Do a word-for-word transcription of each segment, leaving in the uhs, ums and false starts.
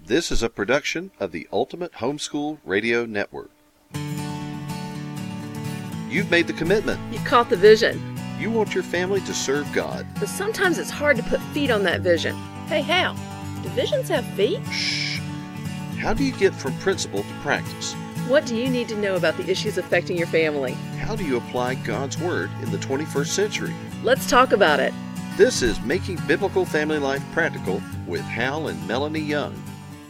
This is a production of the Ultimate Homeschool Radio Network. You've made the commitment. You caught the vision. You want your family to serve God. But sometimes it's hard to put feet on that vision. Hey, Hal, do visions have feet? Shh. How do you get from principle to practice? What do you need to know about the issues affecting your family? How do you apply God's Word in the twenty-first century? Let's talk about it. This is Making Biblical Family Life Practical with Hal and Melanie Young.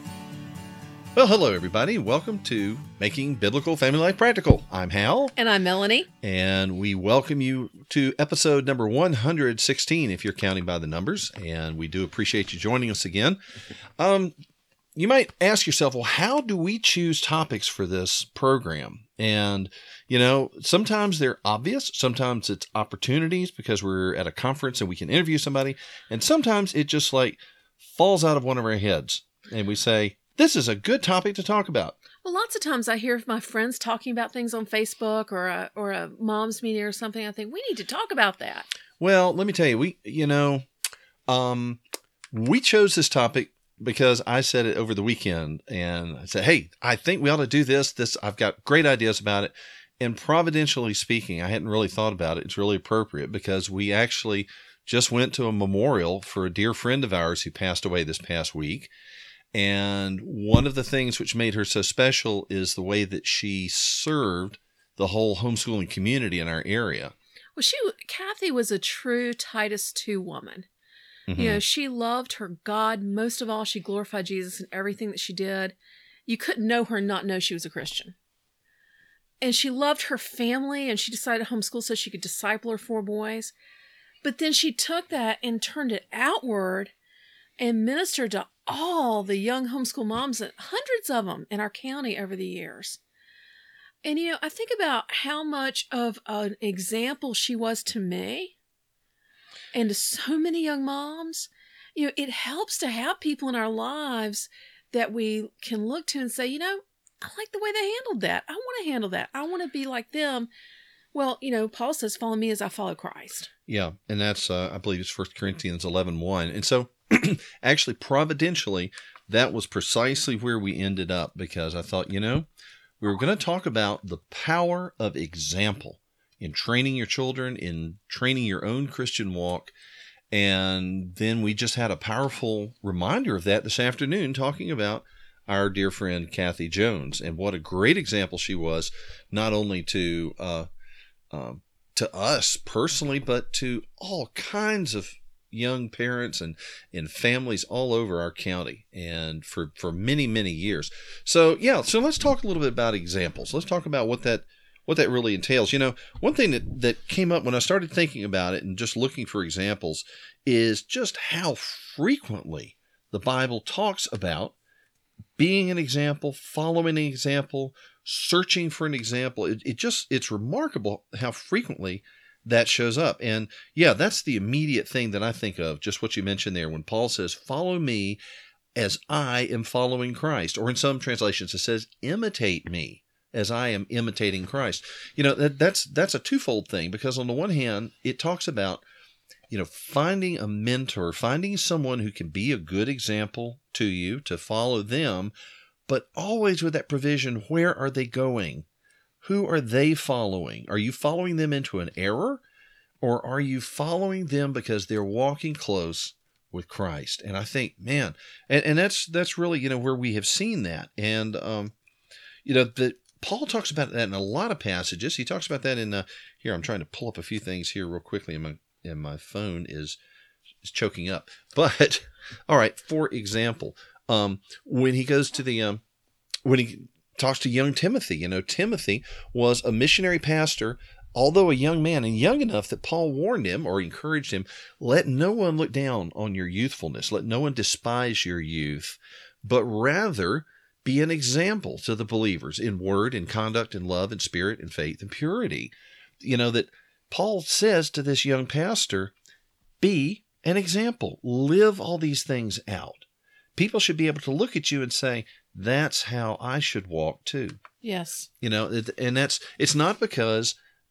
Well, hello, everybody. Welcome to Making Biblical Family Life Practical. I'm Hal. And I'm Melanie. And we welcome you to episode number one hundred sixteen, if you're counting by the numbers. And we do appreciate you joining us again. Um, you might ask yourself, well, how do we choose topics for this program? And, you know, sometimes they're obvious. Sometimes it's opportunities because we're at a conference and we can interview somebody. And sometimes it just like falls out of one of our heads. And we say, this is a good topic to talk about. Well, lots of times I hear my friends talking about things on Facebook or a, or a mom's meeting or something. I think we need to talk about that. Well, let me tell you, we, you know, um, we chose this topic because I said it over the weekend and I said, hey, I think we ought to do this. This, I've got great ideas about it. And providentially speaking, I hadn't really thought about it. It's really appropriate because we actually just went to a memorial for a dear friend of ours who passed away this past week. And one of the things which made her so special is the way that she served the whole homeschooling community in our area. Well, she, Kathy was a true Titus two woman. Mm-hmm. You know, she loved her God. Most of all, she glorified Jesus in everything that she did. You couldn't know her and not know she was a Christian. And she loved her family, and she decided to homeschool so she could disciple her four boys. But then she took that and turned it outward and ministered to all the young homeschool moms, and hundreds of them in our county over the years. And, you know, I think about how much of an example she was to me and to so many young moms. You know, it helps to have people in our lives that we can look to and say, you know, I like the way they handled that. I want to handle that. I want to be like them. Well, you know, Paul says, follow me as I follow Christ. Yeah, and that's, uh, I believe it's First Corinthians eleven one. And so, actually, providentially, that was precisely where we ended up because I thought, you know, we were going to talk about the power of example in training your children, in training your own Christian walk. And then we just had a powerful reminder of that this afternoon talking about our dear friend Kathy Jones and what a great example she was, not only to uh, um, to us personally, but to all kinds of young parents and, and families all over our county and for, for many, many years. So, yeah, so let's talk a little bit about examples. Let's talk about what that what that really entails. You know, one thing that, that came up when I started thinking about it and just looking for examples is just how frequently the Bible talks about being an example, following an example, searching for an example. It, it just, it's remarkable how frequently that shows up. And yeah, that's the immediate thing that I think of, just what you mentioned there, when Paul says, follow me as I am following Christ. Or in some translations, it says, imitate me as I am imitating Christ. You know, that, that's that's a twofold thing, because on the one hand, it talks about, you know, finding a mentor, finding someone who can be a good example to you, to follow them, but always with that provision, where are they going? Who are they following? Are you following them into an error, or are you following them because they're walking close with Christ? And I think, man, and, and that's that's really, you know, where we have seen that. And, um, you know, that Paul talks about that in a lot of passages. He talks about that in, uh, here, I'm trying to pull up a few things here real quickly, and my, and my phone is, is choking up. But, all right, for example, um, when he goes to the, um, when he talks to young Timothy. You know, Timothy was a missionary pastor, although a young man, and young enough that Paul warned him or encouraged him, let no one look down on your youthfulness. Let no one despise your youth, but rather be an example to the believers in word, in conduct, in love, in spirit, in faith, and purity. You know, that Paul says to this young pastor, be an example. Live all these things out. People should be able to look at you and say, that's how I should walk too. Yes. You know, and that's, it's not because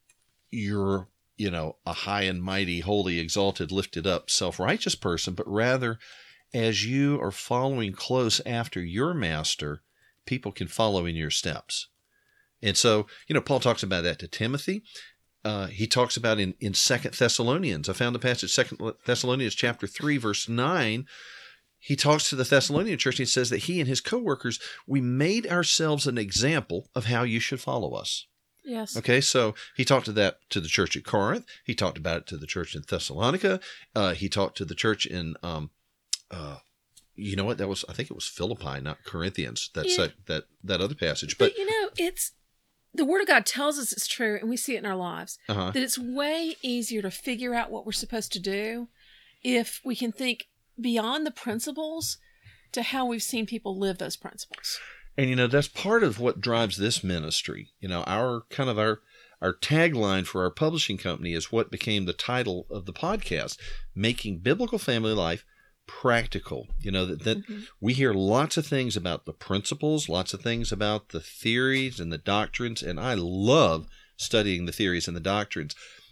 you're, you know, a high and mighty, holy, exalted, lifted up, self-righteous person, but rather as you are following close after your master, people can follow in your steps. And so, you know, Paul talks about that to Timothy. Uh, he talks about in, in Second Thessalonians. I found the passage, Second Thessalonians chapter three, verse nine. He talks to the Thessalonian church and he says that he and his co-workers, we made ourselves an example of how you should follow us. Yes. Okay, so he talked to that to the church at Corinth. He talked about it to the church in Thessalonica. Uh, he talked to the church in, um, uh, you know what? That was, I think it was Philippi, not Corinthians. That's Yeah. that, that that other passage. But, But, you know, it's the Word of God tells us it's true, and we see it in our lives. uh-huh. That it's way easier to figure out what we're supposed to do if we can think beyond the principles to how we've seen people live those principles. And, you know, that's part of what drives this ministry. You know, our kind of our our tagline for our publishing company is what became the title of the podcast, Making Biblical Family Life Practical. You know, that, that Mm-hmm. we hear lots of things about the principles, lots of things about the theories and the doctrines, and I love studying the theories and the doctrines,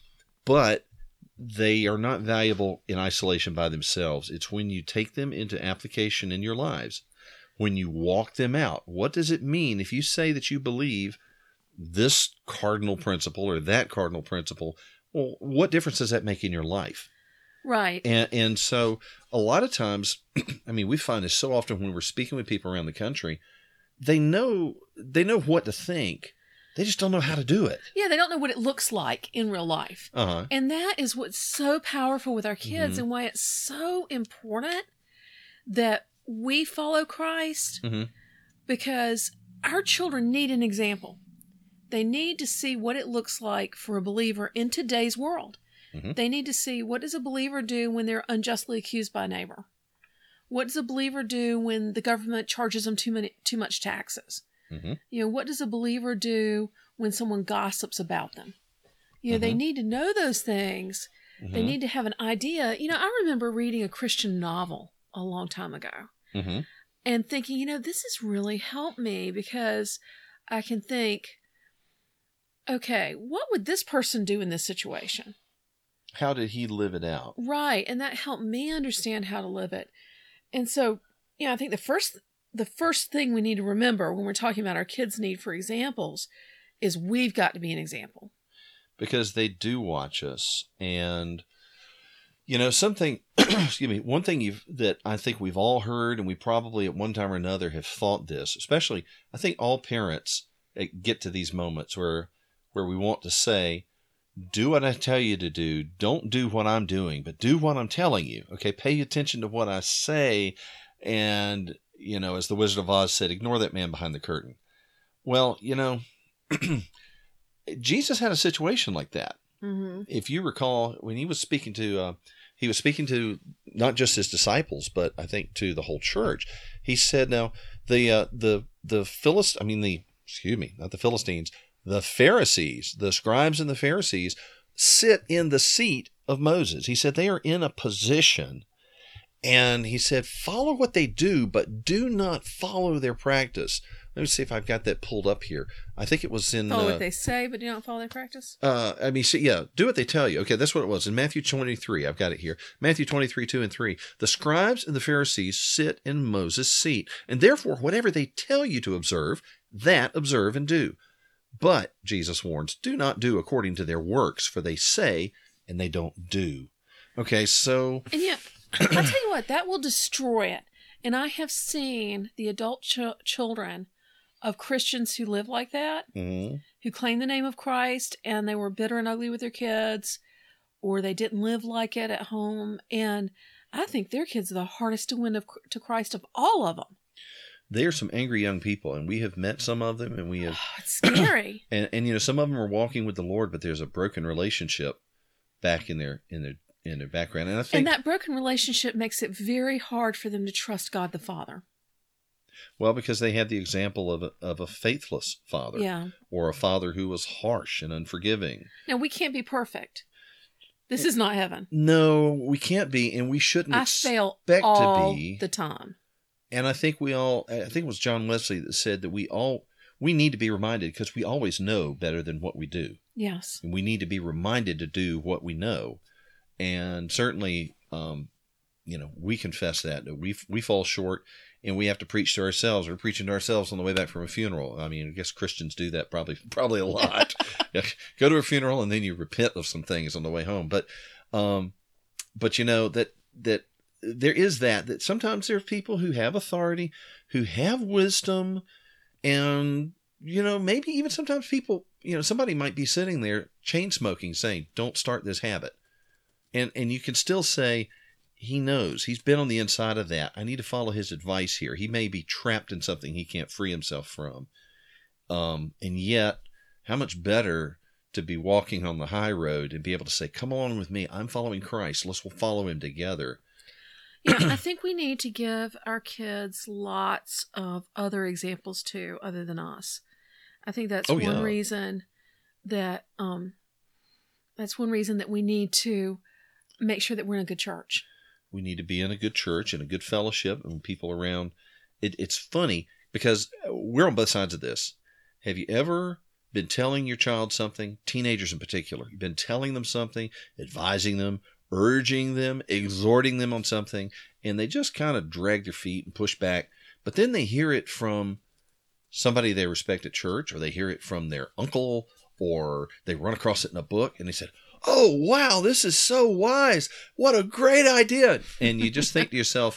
but they are not valuable in isolation by themselves. It's when you take them into application in your lives, when you walk them out. What does it mean if you say that you believe this cardinal principle or that cardinal principle? Well, what difference does that make in your life? Right. And and so a lot of times, I mean, we find this so often when we're speaking with people around the country, they know they know what to think. They just don't know how to do it. Yeah, they don't know what it looks like in real life. Uh-huh. And that is what's so powerful with our kids Mhm. and why it's so important that we follow Christ, Mhm. because our children need an example. They need to see what it looks like for a believer in today's world. Mhm. They need to see, what does a believer do when they're unjustly accused by a neighbor? What does a believer do when the government charges them too many, too much taxes? Mhm. You know, what does a believer do when someone gossips about them? You know, they Mhm. need to know those things. They Mhm. need to have an idea. You know, I remember reading a Christian novel a long time ago Mhm. and thinking, you know, this has really helped me, because I can think, okay, what would this person do in this situation? How did he live it out? Right. And that helped me understand how to live it. And so, you know, I think the first the first thing we need to remember when we're talking about our kids' need for examples is we've got to be an example. Because they do watch us. And, you know, something, excuse me, one thing you've, that I think we've all heard, and we probably at one time or another have thought this, especially, I think all parents get to these moments where, where we want to say, do what I tell you to do. Don't do what I'm doing, but do what I'm telling you. Okay. Pay attention to what I say. And, you know, as the Wizard of Oz said, ignore that man behind the curtain. Well, you know, Jesus had a situation like that. Mm-hmm. If you recall, when he was speaking to, uh, he was speaking to not just his disciples, but I think to the whole church. He said, "Now the uh, the the Philist, I mean the excuse me, not the Philistines, the Pharisees, the scribes and the Pharisees sit in the seat of Moses." He said they are in a position, and he said, "Follow what they do, but do not follow their practice." Let me see if I've got that pulled up here. I think it was in... Follow uh, what they say, but do not follow their practice. Uh, I mean, see, yeah, do what they tell you. Okay, that's what it was. In Matthew twenty-three, I've got it here. Matthew twenty-three, two and three. The scribes and the Pharisees sit in Moses' seat, and therefore whatever they tell you to observe, that observe and do. But, Jesus warns, do not do according to their works, for they say and they don't do. Okay, so... And yet, I tell you what, that will destroy it. And I have seen the adult ch- children of Christians who live like that, Mhm. who claim the name of Christ, and they were bitter and ugly with their kids, or they didn't live like it at home. And I think their kids are the hardest to win of, to Christ of all of them. They are some angry young people, and we have met some of them, and we have... Oh, it's scary. And, and, you know, some of them are walking with the Lord, but there's a broken relationship back in their in their, in their background. And I think... And that broken relationship makes it very hard for them to trust God the Father. Well, because they had the example of a, of a faithless father, Yeah. or a father who was harsh and unforgiving. Now, we can't be perfect. This is not heaven. No, we can't be, and we shouldn't I fail expect all to be. the time. And I think we all, I think it was John Wesley that said that we all, we need to be reminded, because we always know better than what we do. Yes. And we need to be reminded to do what we know. And certainly, um, you know, we confess that, that we we fall short, and we have to preach to ourselves. We're preaching to ourselves on the way back from a funeral. I mean, I guess Christians do that probably probably a lot. Go to a funeral and then you repent of some things on the way home. But, um, but you know that that there is that that sometimes there are people who have authority, who have wisdom, and you know maybe even sometimes people, you know, somebody might be sitting there chain smoking, saying, "Don't start this habit," and and you can still say, he knows. He's been on the inside of that. I need to follow his advice here. He may be trapped in something he can't free himself from. Um, and yet, how much better to be walking on the high road and be able to say, come along with me. I'm following Christ. Let's follow him together. Yeah, I think we need to give our kids lots of other examples too, other than us. I think that's Oh, one yeah. reason that um, that's one reason that we need to make sure that we're in a good church. We need to be in a good church and a good fellowship and people around. It, it's funny because we're on both sides of this. Have you ever been telling your child something, teenagers in particular, you've been telling them something, advising them, urging them, exhorting them on something, and they just kind of drag their feet and push back, but then they hear it from somebody they respect at church, or they hear it from their uncle, or they run across it in a book, and they said, oh, wow, this is so wise. What a great idea. And you just think to yourself,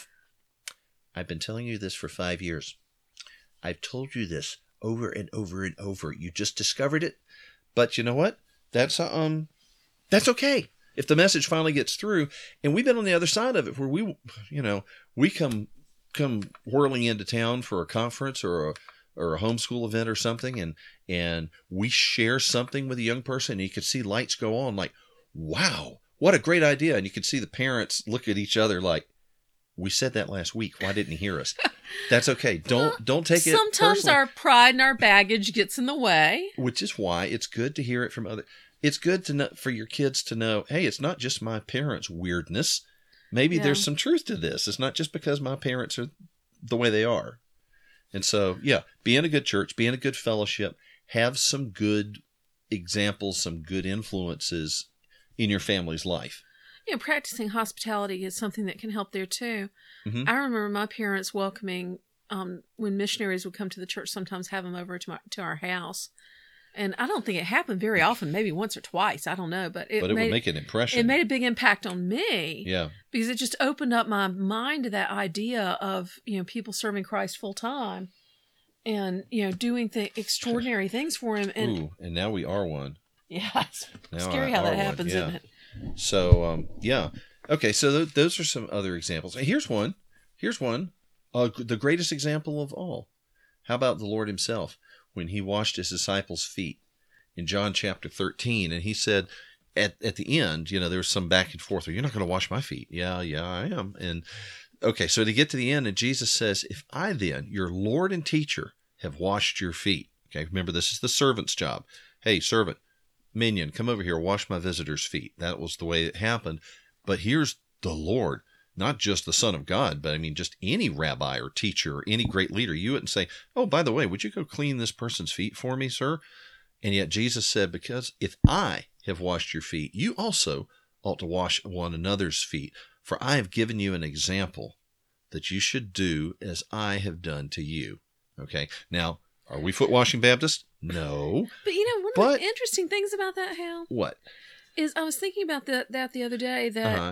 I've been telling you this for five years. I've told you this over and over and over. You just discovered it. But you know what? That's um, that's okay. If the message finally gets through, and we've been on the other side of it, where we, you know, we come come whirling into town for a conference or a or a homeschool event or something, and and we share something with a young person, and you could see lights go on, like, wow, what a great idea. And you could see the parents look at each other like, we said that last week. Why didn't he hear us? That's okay. Don't Well, don't take it Sometimes personally. our pride and our baggage gets in the way. Which is why it's good to hear it from other. It's good to know, for your kids to know, hey, it's not just my parents' weirdness. Maybe Yeah. there's some truth to this. It's not just because my parents are the way they are. And so, yeah, be in a good church, be in a good fellowship, have some good examples, some good influences in your family's life. You know, practicing hospitality is something that can help there too. Mhm. I remember my parents welcoming, um, when missionaries would come to the church, sometimes have them over to my, to our house. And I don't think it happened very often, maybe once or twice. I don't know, but it, But it made, would make an impression. it made a big impact on me. Yeah. Because it just opened up my mind to that idea of, you know, people serving Christ full time and, you know, doing the extraordinary things for him. And Ooh, and now we are one. yeah, it's Now scary I how are that one, happens, yeah. isn't it? So, um, yeah. Okay, so th- those are some other examples. And here's one. Here's one. Uh, the greatest example of all. How about the Lord himself when he washed his disciples' feet in John chapter thirteen? And he said at, at the end, you know, there was some back and forth. You're not going to wash my feet. Yeah, yeah, I am. And okay, so to get to the end, and Jesus says, if I then, your Lord and teacher, have washed your feet. Okay, remember, this is the servant's job. Hey, servant, minion, come over here, wash my visitor's feet. That was the way it happened. But here's the Lord, not just the Son of God, but I mean, just any rabbi or teacher or any great leader. You wouldn't say, oh, by the way, would you go clean this person's feet for me, sir? And yet Jesus said, because if I have washed your feet, you also ought to wash one another's feet. For I have given you an example that you should do as I have done to you. Okay. Now, are we foot washing Baptists? No. But you know, one of But- the interesting things about that, Hal, What? is I was thinking about that, that the other day, that Uh-huh.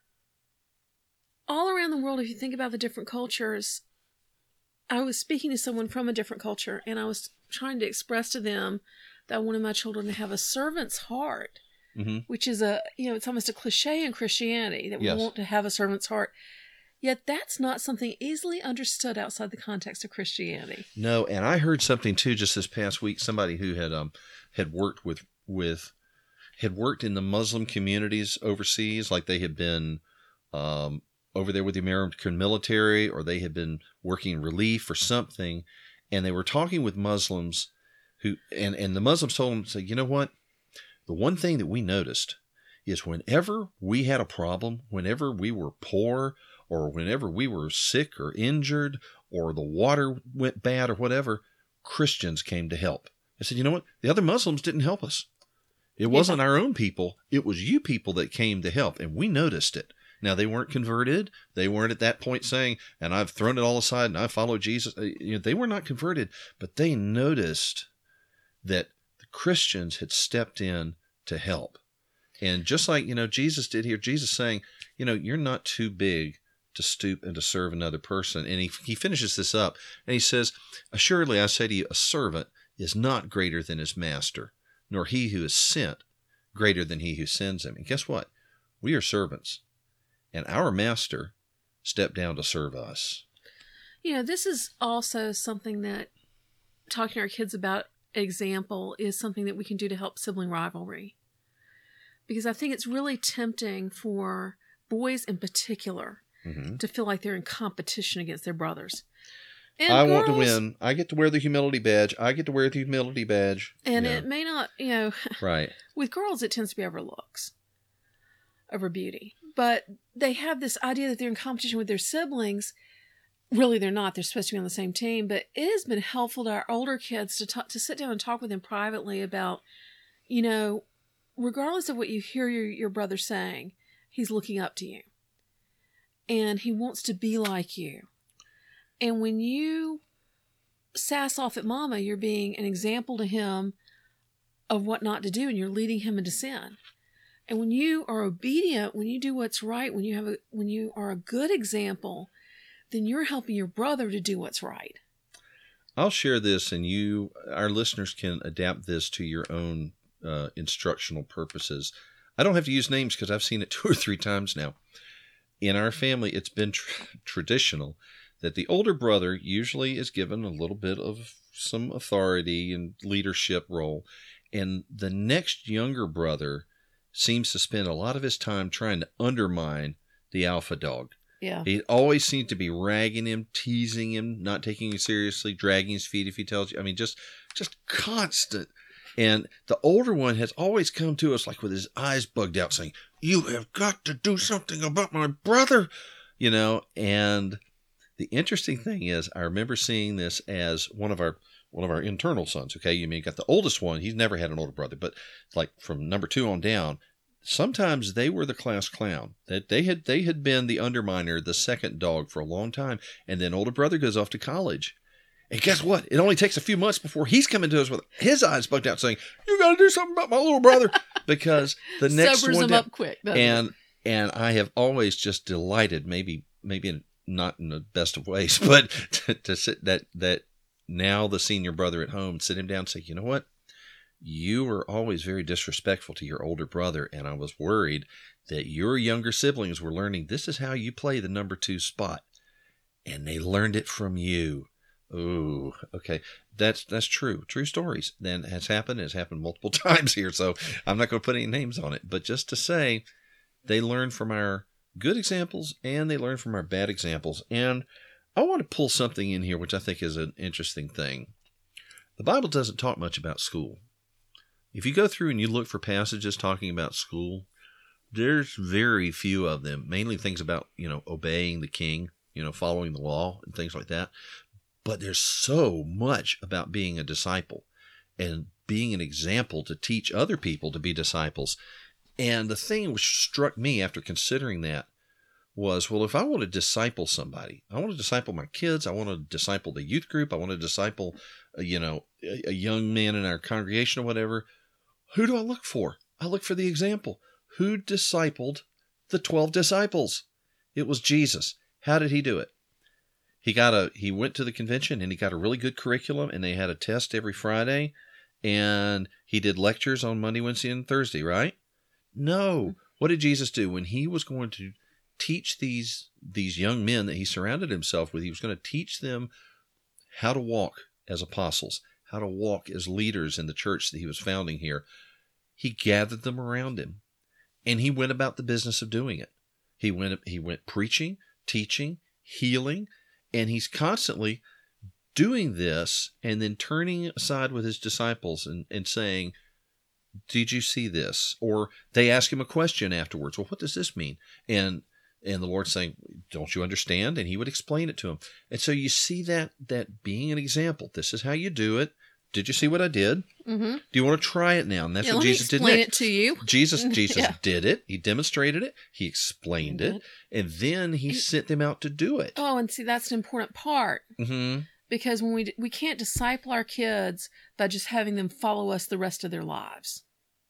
all around the world, if you think about the different cultures, I was speaking to someone from a different culture, and I was trying to express to them that I wanted my children to have a servant's heart, Mm-hmm. which is a, you know, it's almost a cliche in Christianity that we Yes. want to have a servant's heart. Yet that's not something easily understood outside the context of Christianity. No, and I heard something too just this past week. Somebody who had um had worked with with had worked in the Muslim communities overseas, like they had been um over there with the American military, or they had been working relief or something, and they were talking with Muslims who and and the Muslims told them, say, you know what, the one thing that we noticed is whenever we had a problem, whenever we were poor, or whenever we were sick or injured, or the water went bad or whatever, Christians came to help. I said, you know what? The other Muslims didn't help us. It wasn't our own people. It was you people that came to help, and we noticed it. Now, they weren't converted. They weren't at that point saying, and I've thrown it all aside and I follow Jesus. You know, they were not converted, but they noticed that the Christians had stepped in to help. And just like, you know, Jesus did here, Jesus saying, you know, you're not too big to stoop and to serve another person. And he, he finishes this up and he says, assuredly, I say to you, a servant is not greater than his master, nor he who is sent greater than he who sends him. And guess what? We are servants. And our master stepped down to serve us. You know, this is also something that talking to our kids about example is something that we can do to help sibling rivalry. Because I think it's really tempting for boys in particular mm-hmm. to feel like they're in competition against their brothers. And I girls, want to win. I get to wear the humility badge. I get to wear the humility badge. And yeah. it may not, you know, right. With girls, it tends to be over looks, over beauty. But they have this idea that they're in competition with their siblings. Really, they're not. They're supposed to be on the same team. But it has been helpful to our older kids to talk, to sit down and talk with them privately about, you know, regardless of what you hear your, your brother saying, he's looking up to you. And he wants to be like you. And when you sass off at mama, you're being an example to him of what not to do, and you're leading him into sin. And when you are obedient, when you do what's right, when you have a, when you are a good example, then you're helping your brother to do what's right. I'll share this, and you, our listeners, can adapt this to your own uh, instructional purposes. I don't have to use names because I've seen it two or three times now. In our family, it's been tr- traditional that the older brother usually is given a little bit of some authority and leadership role, and the next younger brother seems to spend a lot of his time trying to undermine the alpha dog. Yeah. He always seems to be ragging him, teasing him, not taking him seriously, dragging his feet if he tells you. I mean, just just constant. And the older one has always come to us like with his eyes bugged out saying, you have got to do something about my brother, you know. And the interesting thing is I remember seeing this as one of our one of our internal sons. Okay, you mean you got the oldest one. He's never had an older brother, but like from number two on down, sometimes they were the class clown. That they had they had been the underminer, the second dog for a long time. And then older brother goes off to college. And guess what? It only takes a few months before he's coming to us with his eyes bugged out saying, you got to do something about my little brother. Because the next sobers one him down, up quick. And it? and I have always just delighted, maybe maybe in, not in the best of ways, but to, to sit that that now the senior brother at home, sit him down and say, you know what? You were always very disrespectful to your older brother, and I was worried that your younger siblings were learning this is how you play the number two spot, and they learned it from you. Ooh, okay. That's that's true. True stories. Then has happened. It's happened multiple times here, so I'm not going to put any names on it. But just to say, they learn from our good examples and they learn from our bad examples. And I want to pull something in here, which I think is an interesting thing. The Bible doesn't talk much about school. If you go through and you look for passages talking about school, there's very few of them, mainly things about, you know, obeying the king, you know, following the law and things like that. But there's so much about being a disciple and being an example to teach other people to be disciples. And the thing which struck me after considering that was, well, if I want to disciple somebody, I want to disciple my kids, I want to disciple the youth group, I want to disciple, uh, you know, a, a young man in our congregation or whatever, who do I look for? I look for the example. Who discipled the twelve disciples? It was Jesus. How did he do it? He got a. He went to the convention and he got a really good curriculum, and they had a test every Friday, and he did lectures on Monday, Wednesday, and Thursday, right? No. What did Jesus do when he was going to teach these these young men that he surrounded himself with? He was going to teach them how to walk as apostles, how to walk as leaders in the church that he was founding here. He gathered them around him, and he went about the business of doing it. He went. He went preaching, teaching, healing. And he's constantly doing this and then turning aside with his disciples and, and saying, did you see this? Or they ask him a question afterwards. Well, what does this mean? And and the Lord's saying, don't you understand? And he would explain it to him. And so you see that that being an example. This is how you do it. did you see what I did? Mm-hmm. Do you want to try it now? And that's Yeah, what let me Jesus did explain next. it to you. Jesus, Jesus Yeah. did it. He demonstrated it. He explained it. And then he sent them out to do it. Oh, and see, that's an important part. Mm-hmm. Because when we we can't disciple our kids by just having them follow us the rest of their lives.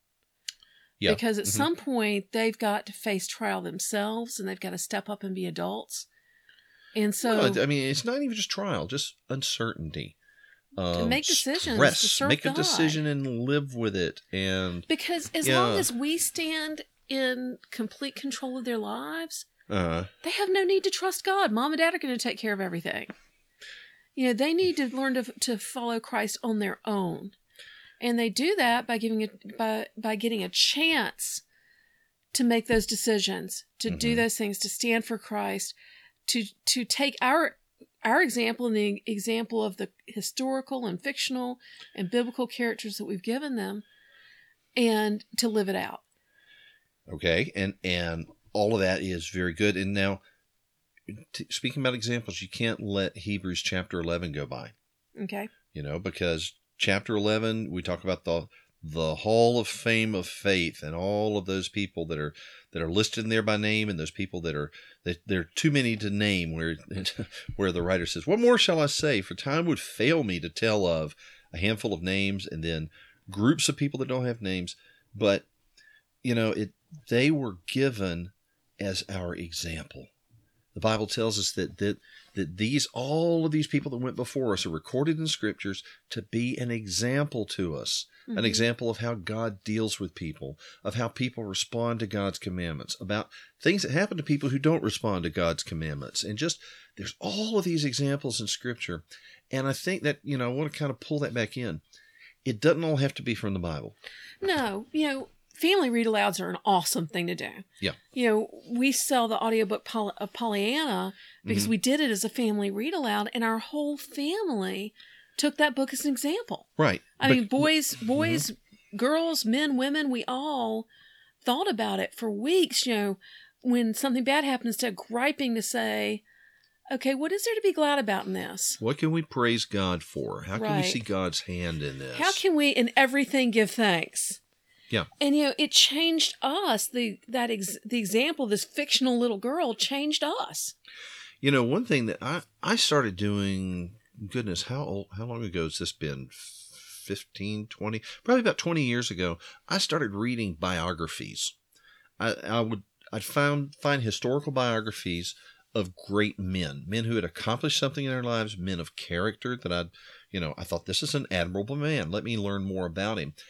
Yeah. Because at Mhm. some point they've got to face trial themselves, and they've got to step up and be adults. And so, Well, I mean, it's not even just trial, just uncertainty. to Um, make decisions, stress. to serve Make a God. decision and live with it. And Because as Yeah. long as we stand in complete control of their lives, uh, they have no need to trust God. Mom and Dad are going to take care of everything. You know, they need to learn to to follow Christ on their own, and they do that by giving it by by getting a chance to make those decisions, to do Mhm. those things, to stand for Christ, to to take our our example and the example of the historical and fictional and biblical characters that we've given them, and to live it out. okay. And, and all of that is very good. And now, t- speaking about examples, you can't let Hebrews chapter eleven go by. Okay. You know, because chapter eleven, we talk about the the Hall of Fame of Faith and all of those people that are that are listed in there by name, and those people that are that there are too many to name. Where where the writer says, "What more shall I say? For time would fail me to tell of a handful of names, and then groups of people that don't have names." But you know, it they were given as our example. The Bible tells us that that that these all of these people that went before us are recorded in scriptures to be an example to us, Mhm. an example of how God deals with people, of how people respond to God's commandments, about things that happen to people who don't respond to God's commandments. And just there's all of these examples in scripture. And I think that, you know, I want to kind of pull that back in. It doesn't all have to be from the Bible. No, you know, family read alouds are an awesome thing to do. Yeah. You know, we sell the audiobook Poll- of Pollyanna because Mhm. we did it as a family read aloud, and our whole family took that book as an example. Right. I But- mean, boys, boys, girls, men, women, we all thought about it for weeks. You know, when something bad happened, instead of griping, to say, okay, what is there to be glad about in this? What can we praise God for? How can Right. we see God's hand in this? How can we in everything give thanks? Yeah. And you know, it changed us. The that ex, the example of this fictional little girl changed us. You know, one thing that I, I started doing, goodness, how old, how long ago has this been? fifteen, twenty, probably about twenty years ago. I started reading biographies. I, I would, I'd found, find historical biographies of great men, men who had accomplished something in their lives, men of character that I'd, you know, I thought, this is an admirable man. Let me learn more about him.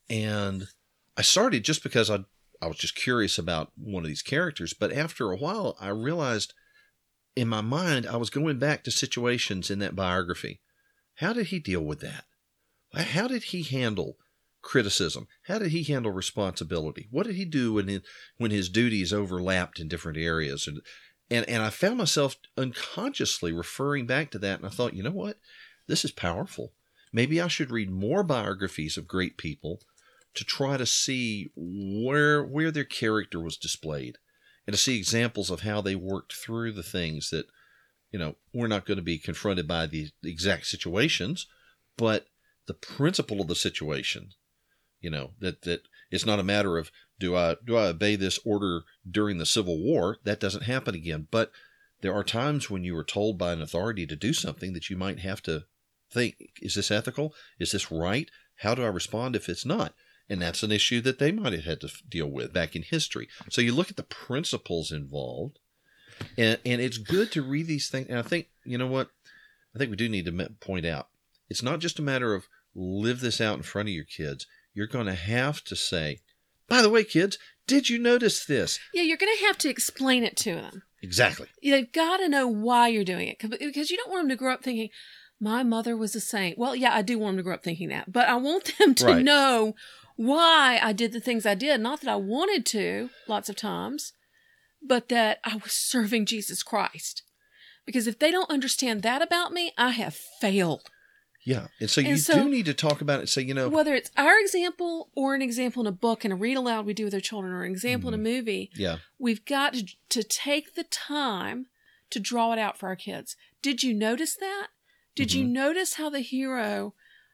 And I started just because I I was just curious about one of these characters. But after a while, I realized in my mind, I was going back to situations in that biography. How did he deal with that? How did he handle criticism? How did he handle responsibility? What did he do when it, when his duties overlapped in different areas? And, and and I found myself unconsciously referring back to that. And I thought, you know what? This is powerful. Maybe I should read more biographies of great people to try to see where where their character was displayed, and to see examples of how they worked through the things that, you know, we're not going to be confronted by the exact situations, but the principle of the situation, you know, that, that it's not a matter of, do I, do I obey this order during the Civil War? That doesn't happen again. But there are times when you are told by an authority to do something that you might have to think, is this ethical? Is this right? How do I respond if it's not? And that's an issue that they might have had to deal with back in history. So you look at the principles involved, and, and it's good to read these things. And I think, you know what? I think we do need to point out, it's not just a matter of live this out in front of your kids. You're going to have to say, by the way, kids, did you notice this? Yeah, you're going to have to explain it to them. Exactly. They've got to know why you're doing it, because you don't want them to grow up thinking, my mother was a saint. Well, yeah, I do want them to grow up thinking that, but I want them to Right. know why I did the things I did. Not that I wanted to lots of times, but that I was serving Jesus Christ. Because if they don't understand that about me, I have failed. Yeah. And so And you so- do need to talk about it and say, you know, Whether it's our example or an example in a book and a read aloud we do with our children, or an example in a movie, yeah, we've got to, to take the time to draw it out for our kids. Did you notice that? Did you notice how the hero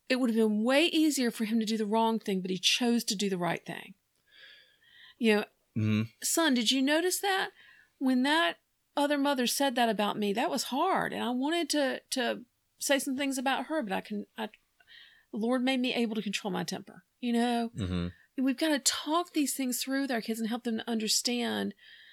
it would have been way easier for him to do the wrong thing, but he chose to do the right thing. You know, mm-hmm. Son, did you notice that? When that other mother said that about me, that was hard. And I wanted to, to say some things about her, but I can, I, the Lord made me able to control my temper. You know, mm-hmm. we've got to talk these things through with our kids and help them to understand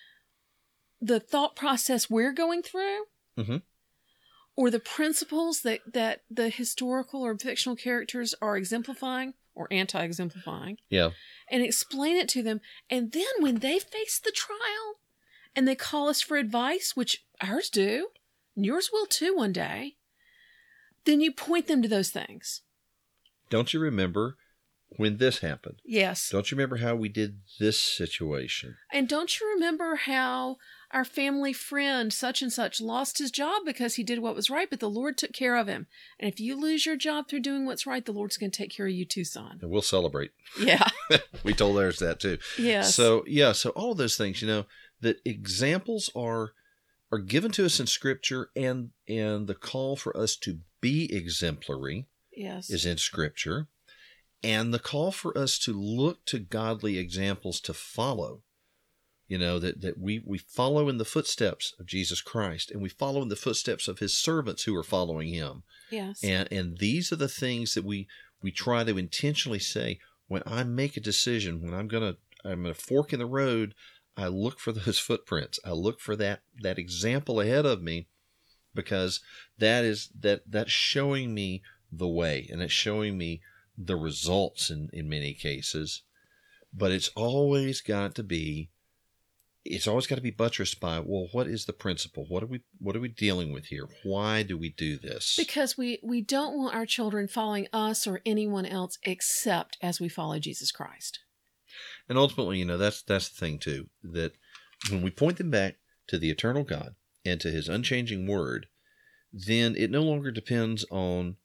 the thought process we're going through, mm-hmm. or the principles that, that the historical or fictional characters are exemplifying or anti-exemplifying. Yeah. And explain it to them. And then when they face the trial and they call us for advice, which ours do, and yours will too one day, then you point them to those things. Don't you remember when this happened? Yes. Don't you remember how we did this situation? And don't you remember how our family friend such and such lost his job because he did what was right, but the Lord took care of him. And if you lose your job through doing what's right, the Lord's going to take care of you too, son. And we'll celebrate. Yeah. We told ours that too. Yes. So, yeah, so all of those things, you know, that examples are are given to us in Scripture, and and the call for us to be exemplary Yes. is in Scripture, and the call for us to look to godly examples to follow. You know, that, that we, we follow in the footsteps of Jesus Christ, and we follow in the footsteps of his servants who are following him. Yes. And and these are the things that we, we try to intentionally say, when I make a decision, when I'm gonna I'm gonna fork in the road, I look for those footprints. I look for that that example ahead of me, because that is that that's showing me the way, and it's showing me the results in, in many cases. But it's always got to be It's always got to be buttressed by, well, what is the principle? What are we what are we dealing with here? Why do we do this? Because we, we don't want our children following us or anyone else except as we follow Jesus Christ. And ultimately, you know, that's that's the thing too, that when we point them back to the eternal God and to his unchanging word, then it no longer depends on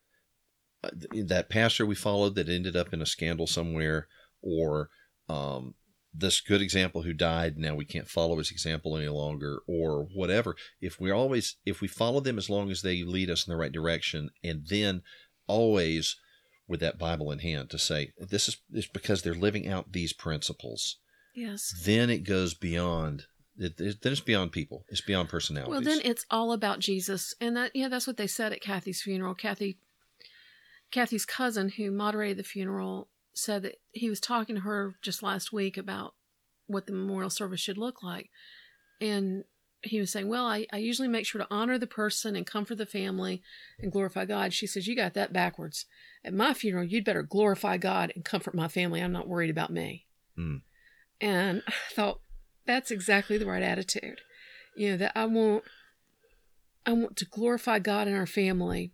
that pastor we followed that ended up in a scandal somewhere, or um this good example who died, now we can't follow his example any longer, or whatever. If we always, if we follow them as long as they lead us in the right direction, and then always with that Bible in hand to say, this is it's because they're living out these principles. Yes. Then it goes beyond, it, it, then it's beyond people. It's beyond personalities. Well, then it's all about Jesus. And that, yeah, that's what they said at Kathy's funeral. Kathy, Kathy's cousin who moderated the funeral said that he was talking to her just last week about what the memorial service should look like. And he was saying, well, I, I usually make sure to honor the person and comfort the family and glorify God. She says, you got that backwards. At my funeral, you'd better glorify God and comfort my family. I'm not worried about me. Mm. And I thought, that's exactly the right attitude. You know, that I want, I want to glorify God in our family.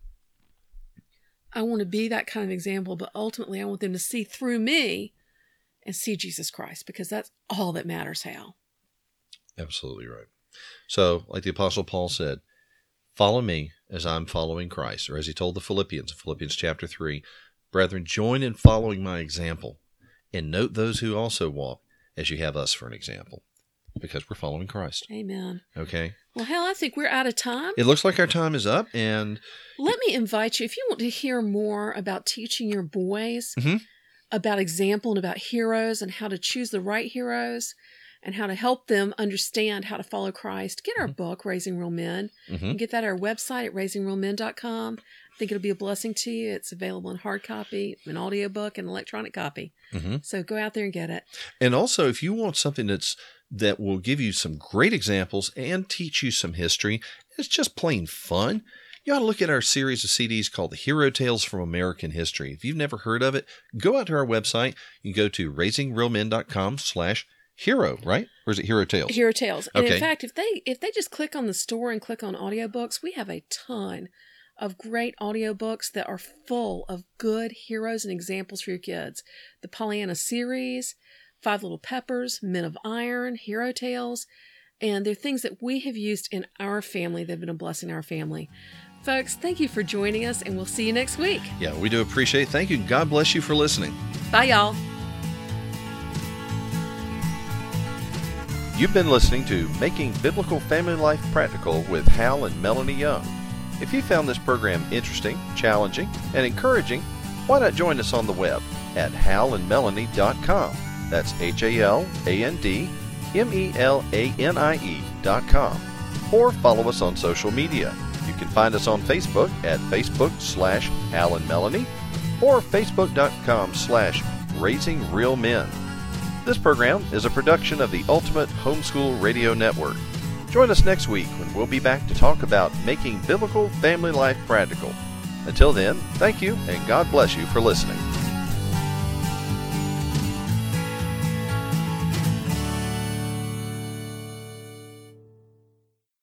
I want to be that kind of example, but ultimately I want them to see through me and see Jesus Christ, because that's all that matters, Hal. Absolutely right. So, like the Apostle Paul said, follow me as I'm following Christ, or as he told the Philippians in Philippians chapter three, brethren, join in following my example, and note those who also walk as you have us for an example, because we're following Christ. Amen. Okay? Well, Hal, I think we're out of time. It looks like our time is up, and let me invite you, if you want to hear more about teaching your boys mm-hmm. about example and about heroes and how to choose the right heroes and how to help them understand how to follow Christ, get our mm-hmm. book, Raising Real Men. Mm-hmm. And get that at our website at raising real men dot com. I think it'll be a blessing to you. It's available in hard copy, an audiobook, and electronic copy. Mm-hmm. So go out there and get it. And also, if you want something that's that will give you some great examples and teach you some history, it's just plain fun, you ought to look at our series of C Ds called the Hero Tales from American History. If you've never heard of it, go out to our website. You can go to raising real men dot com slash hero, right? Or is it Hero Tales? Hero Tales. And okay. in fact, if they if they just click on the store and click on audiobooks, we have a ton of great audiobooks that are full of good heroes and examples for your kids. The Pollyanna series, Five Little Peppers, Men of Iron, Hero Tales, and they're things that we have used in our family that have been a blessing to our family. Folks, thank you for joining us, and we'll see you next week. Yeah, we do appreciate it. Thank you. God bless you for listening. Bye, y'all. You've been listening to Making Biblical Family Life Practical with Hal and Melanie Young. If you found this program interesting, challenging, and encouraging, why not join us on the web at hal and melanie dot com. That's H A L A N D M E L A N I E dot com. Or follow us on social media. You can find us on Facebook at Facebook slash Hal and Melanie or Facebook.com slash Raising Real Men. This program is a production of the Ultimate Homeschool Radio Network. Join us next week when we'll be back to talk about making biblical family life practical. Until then, thank you and God bless you for listening.